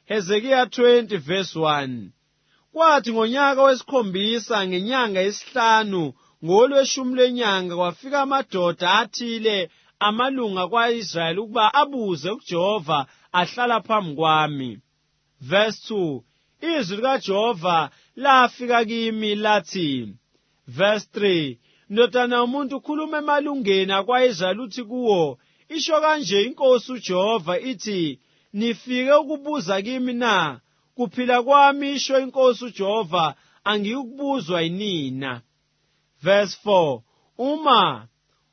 Hezekiya 20 verse 1. Kwathi ngonyaka wesikhombisa ngenyanga yesihlanu ngolweshumi lenyanga kwafika amadoda athile amalunga kwa-Israyeli ukuba abuze kuJehova ahlala phambi kwami. Verse 2. Izwi likaJehova lafika kimi lathi. Verse 3. Ndodana yomuntu, khuluma emalungeni akwa-Israyeli uthi kuwo, isho kanje inkosi uJehova ithi, nifike ukubuza kimi na? Kuphila kwami isho inkosi uJehova, angiyukubuzwa yinina. Verse 4. Uma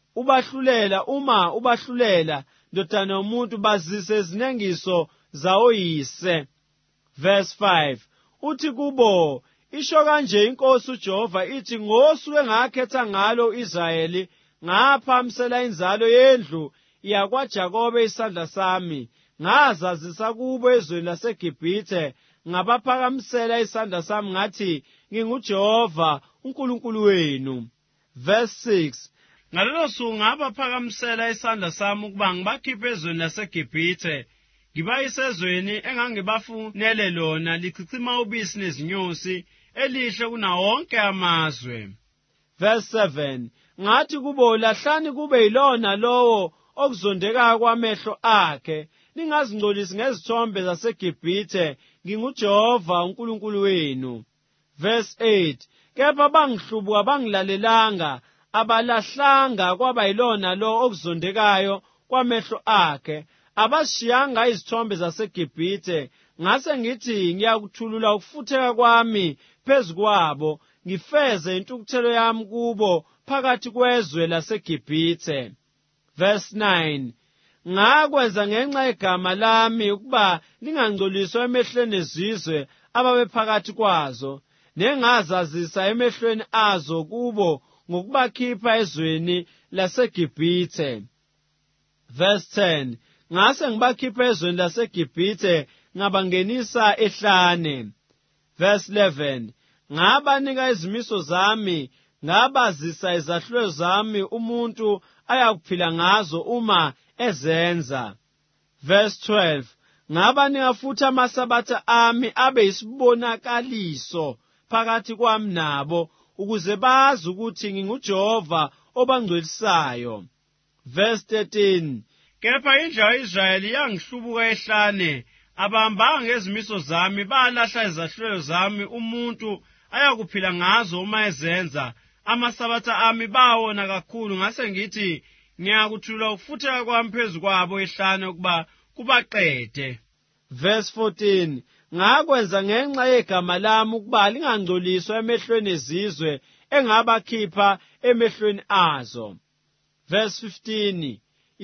ubahlulela ndodana yomuntu, bazise izinengiso zawoyise. Verse 5. Uthi kubo, isho kanje inkosi uJehova ithi, ngosuku engakhetha ngalo u-Israyeli ngaphakamisela inzalo yendlu yakwaJakobe isandla sami, ngazazisa kubo ezweni laseGibhithe, ngabaphakamisela isandla sami ngathi, nginguJehova uNkulunkulu wenu. Verse 6. Ngalelo suku ngabaphakamisela isandla sami ukuba ngibakhiphe ezweni laseGibhithe, ngibayise ezweni engangibafunele lona, lichichima ubisi nezinyosi, elihle kunawonke amazwe. Verse 7. Ngathi kubo, lahlani kube yilona lowo okuzondekayo kwamehlo akhe, ningazingcolisi ngezithombe zaseGibhithe, nginguJehova uNkulunkulu wenu. Verse 8. Kepha bangihlubuka bangilalelanga, abalahlanga kwaba yilona lo okuzondekayo kwamehlo akhe, abashiyanga izithombe zaseGibhithe. Ngase ngithi ngiyakuthulula ukufutheka kwami phezu kwabo, ngifeze intukuthelo yami kubo phakathi kwezwe laseGibhithe. Verse 9. Ngakwenza ngenxa yegama lami ukuba lingangcoliswa emehlweni ezizwe ababephakathi kwazo, nengazazisa emehlweni azo kubo ngokubakhipha ezweni laseGibhithe. Verse 10. Ngase ngibakhipha ezweni laseGibhithe ngabangenisa ehlane. Verse 11. Ngabanika izimiso zami, ngabazisa izahlulelo zami umuntu ayakuphila ngazo uma ezenza. Verse 12. Ngabanika futhi amasabatha ami abe yisibonakaliso phakathi kwami nabo, ukuze bazi ukuthi nginguJehova obangcwelisayo. Verse 13. Kepha indlu ya-Israyeli yangihlubuka ehlane, abahambanga ngezimiso zami, balahla izahlulelo zami umuntu ayakuphila ngazo uma ezenza. Amasabatha ami bawona kakhulu, ngase ngithi ngiyakuthula ukufutheka kwami phezu kwabo ehlane ukuba kubaqede. Verse 14. Ngakwenza ngenxa yegama lami ukuba lingangcoliswa emehlweni ezizwe engabakhipha emehlweni azo. Verse 15.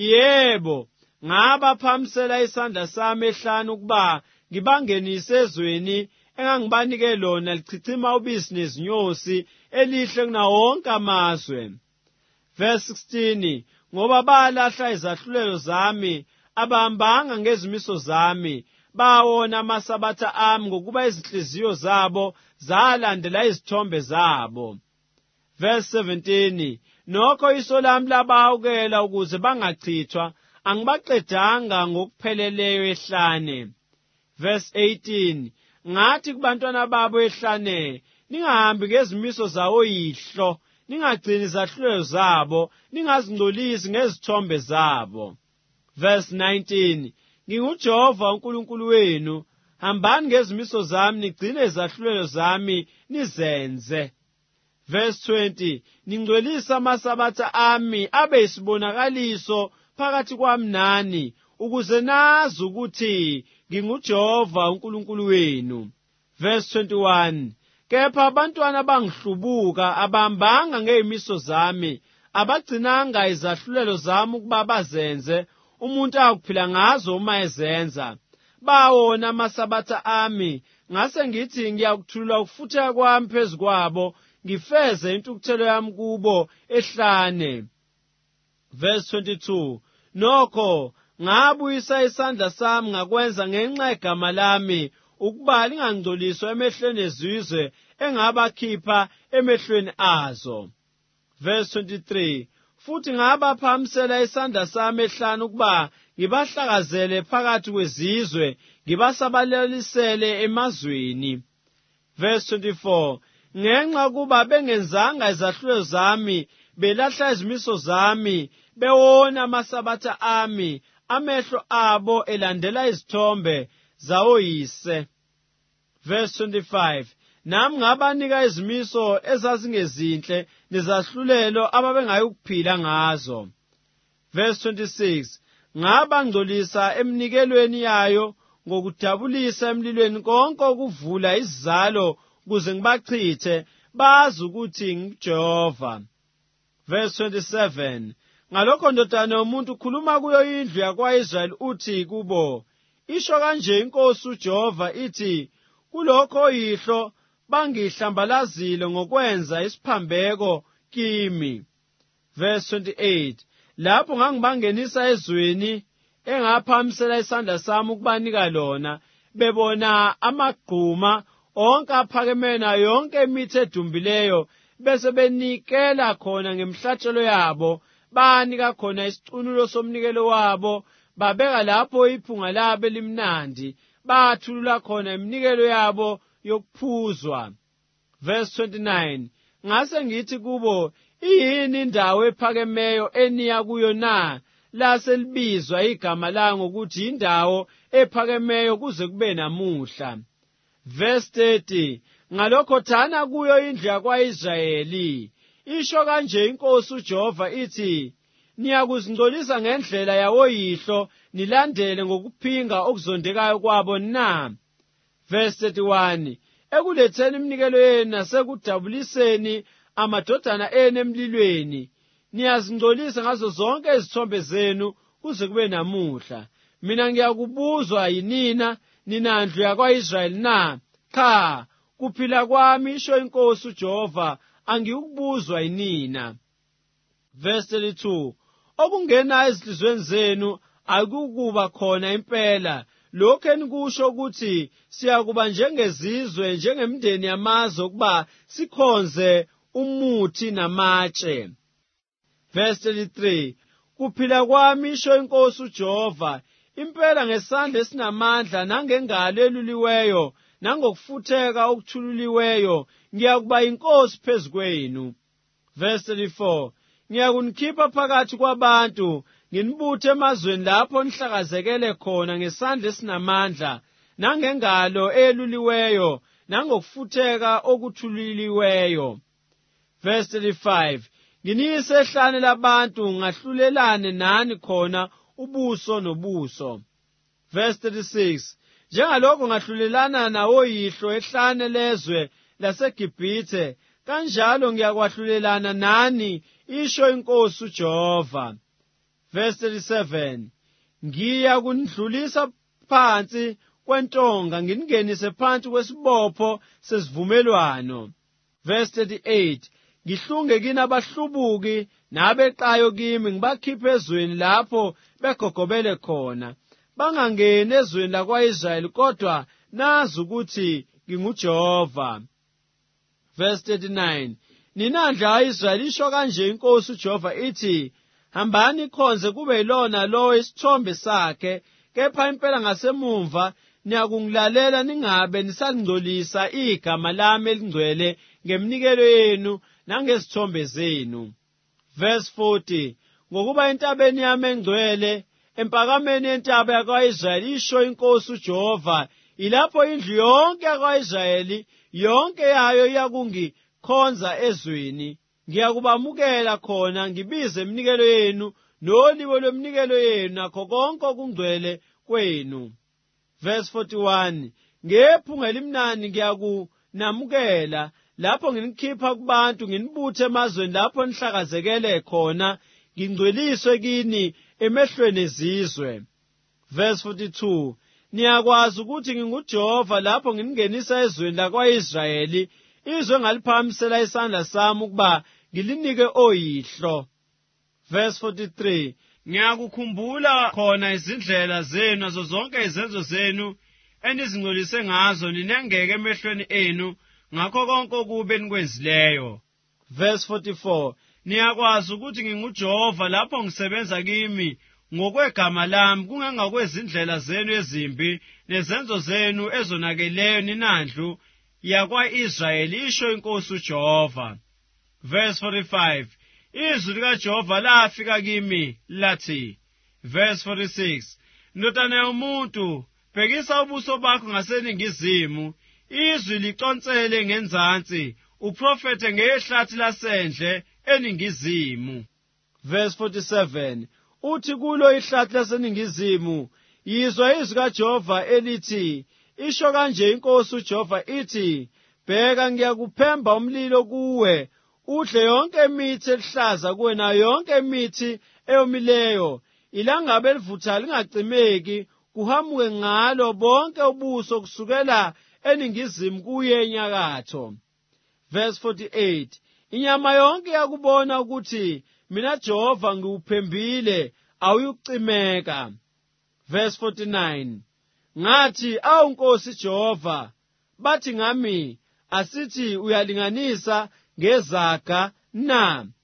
Yebo, ngabaphakamisela isandla sami ehlane ukuba ngibangenise ezweni engangibanike lona, lichichima ubisi nezinyosi, elihle kunawonke amazwe. Verse 16. Ngoba balahla izahlulelo zami, abahambanga ngezimiso zami, bawona amasabatha ami ngokuba izinhliziyo zabo zalandela izithombe zabo. Verse 17. Nokho iso lami labahawukela ukuze bangachithwa, angibaqedanga ngokupheleleyo ehlane. Verse 18. Ngathi kubantwana babo ehlane, ningahambi ngezimiso zawoyihlo, ningagcini izahlulelo zabo, ningazingcolisi ngezithombe zabo. Verse 19. NginguJehova uNkulunkulu wenu, hambani ngezimiso zami, nigcine izahlulelo zami nizenze. Verse 20. Ningcwelisa amasabatha ami abe yisibonakaliso phakathi kwami nani, ukuze nazi ukuthi nginguJehova uNkulunkulu wenu. Verse 21. Kepha abantwana bangihlubuka, abahambanga ngezimiso zami, abagcinanga izahlulelo zami ukuba bazenze, umuntu akuphila ngazo uma ezenza. Bawona amasabatha ami, ngase ngithi ngiyakuthulula ukufutheka kwami phezu kwabo, ngifeze intukuthelo yami kubo ehlane. Verse 22. Nokho ngabuyisa isandla sami ngakwenza ngenxa yegama lami ukuba lingangcoliswa emehlweni ezizwe engabakhipha emehlweni azo. Verse 23. Futhi ngabaphakamisela isandla sami ehlane ukuba ngibahlakazele phakathi kwezizwe, ngibasabalalisele emazweni. Verse 24, ngenxa kuba bengenzanga izahlulo zami, belahla izimiso zami, bewona amasabatha ami, amehlo abo elandela izithombe zawoyise. Verse 25, nami ngabanika izimiso ezazingezinhle nezahlulelo ababengayikuphila ngazo. Verse 26, ngabangcolisa emnikelweni yayo ngokudabulisa emlilweni konke okuvula izizalo kuze ngibachithe bazi ukuthi ngiJehova. Verse 27, ngalokho ndodana yomuntu khuluma kuyo indlu yakwa-Israyeli uthi kubo, isho kanje inkosi uJehova ithi, kulokho oyihlo bangihlambalazile ngokwenza isiphambeko kimi. Verse 28, lapho ngangibangenisa ezweni engaphamisela isandla sami ukubanika lona, bebona amagquma onke aphakeme nayo yonke imithi edumbileyo, bese benikela khona ngemhlatshelo yabo, banika khona isicunulo somnikelo wabo, babeka lapho iphunga labo elimnandi, bathulula khona iminikelo yabo yokuphuzwa. Verse 29, ngase ngithi kubo, iyini indawo ephakemeyo eniya kuyo na? Laselibizwa igama layo ngokuthi indawo ephakemeyo kuze kube namuhla. Verse 30, ngalokho thana kuyo indlu yakwa-Israyeli, isho kanje inkosi uJehova ithi, niyakuzingcolisa ngendlela yawoyihlo, nilandele ngokuphinga okuzondekayo kwabo na? Verse 31, ekuletheni iminikelo yenu nasekudabuliseni amadodana enu emlilweni, niyazingcolisa ngazo zonke izithombe zenu kuze kube namuhla. Mina ngiyakubuzwa yinina, nina ndlu yakwa-Israyeli na? Cha, kuphila kwami, isho inkosi uJehova, angiyukubuzwa yinina. Verse 32, okungena ezinhlizweni zenu akukuba khona impela, lokhu enikusho ukuthi siyakuba njengezizwe, njengemindeni yamazwe ukuba sikhonze umuthi namatshe. Verse 33, kuphila kwami, isho inkosi uJehova, impela ngesandla esinamandla nangengalo eluliweyo nangokufutheka okuthululiweyo ngiyakuba inkosi phezu kwenu. Verse 34, ngiyakunikhipha phakathi kwabantu, nginibuthe emazweni lapho nihlakazekele khona ngesandla esinamandla nangengalo eluliweyo nangokufutheka okuthululiweyo. Verse 35, nginiyise ehlane labantu ngahlulelane nani khona ubuso nobuso. Verse 36, njengalokho ngahlulelana nawoyihlo ehlane lezwe laseGibhithe, kanjalo ngiyakwahlulelana nani, isho inkosi uJehova. Verse 37, ngiyakunidlulisa phansi kwentonga nginingenise phansi kwesibopho sesivumelwano. Verse 38, ngihlunge kini abahlubuki nabeqayo kimi, ngibakhiphe ezweni lapho begogobele khona, bangangeni ezweni lakwa-Israyeli, kodwa nazi ukuthi nginguJehova. Verse 39, ninandla ka-Israyeli, isho kanje inkosi uJehova ithi, hambani khonze kube yilona lowo isithombe sakhe, kepha impela ngasemumva niyakungilalela ningabe nisalingcolisa igama lami elingcwele ngeminikelo yenu nangezithombe zenu. Verse 40, ngokuba entabeni yami engcwele, empakameni yentaba yakwa-Israyeli, isho inkosi uJehova, ilapho indlu yonke yakwa-Israyeli yonke yayo iyakungikhonza ezweni, ngiyakubamukela khona ngibize iminikelo yenu nolibo lweminikelo yenu nakho konke okungcwele kwenu. Verse 41, ngephunga elimnandi ngiyakunamukela lapho nginikhipha kubantu nginibuthe emazweni lapho nihlakazekele khona, ngingcweliswe kini emehlweni ezizwe. Verse 42, niyakwazi ukuthi nginguJehova lapho nginingenisa ezweni lakwa-Israyeli, izwe engaliphakamisela isandla sami ukuba ngilinike oyihlo. Verse 43, ngiyakukhumbula khona izindlela zenu nazo zonke izenzo zenu enizingcolise ngazo, ninengeke emehlweni enu ngakho konke okubi enikwenzileyo. Verse 44, niyakwazi ukuthi nginguJehova lapho ngisebenza kimi ngokwegama lami kungangakwezindlela zenu ezimbi nezenzo zenu ezonakeleyo ninandlu yakwa-Israyeli, isho inkosi uJehova. Verse 45. Izwi likaJehova lafika kimi lathi. Verse 46. Ndodana yomuntu, bhekisa ubuso bakho ngaseningizimu, izwi liqonsele ngenzansi, uprofete ngehlathi lasendle eningizimu. Verse 47. Uthi kulo ihlathi laseningizimu, yizwa izwi kaJehova elithi, isho kanje inkosi uJehova ithi, bheka ngiyakuphemba umlilo kuwe, udle yonke imithi eluhlaza kuwe nayo yonke imithi eyomileyo, ilangabi elivuthayo lingacimeki, kuhamuke ngalo bonke ubuso kusukela eningizimu kuye enyakatho. Verse 48. Inyama yonke yakubona ukuthi mina Jehova ngiwuphembile, awuyucimeka. Verse 49. Ngathi, awu Nkosi Jehova, bathi ngami, asithi uyalinganisa ngezaga na?